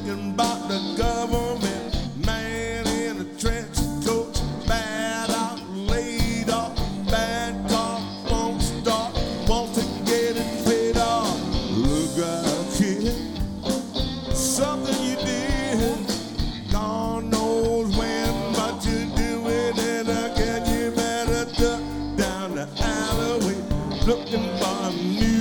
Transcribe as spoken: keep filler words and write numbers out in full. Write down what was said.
thinking about the government man in a trench coat, bad out, laid off, bad car, won't start, wants to get it paid off. Look out, kid, something you did, God knows when, but you do it, and again you better duck down the alleyway looking for me.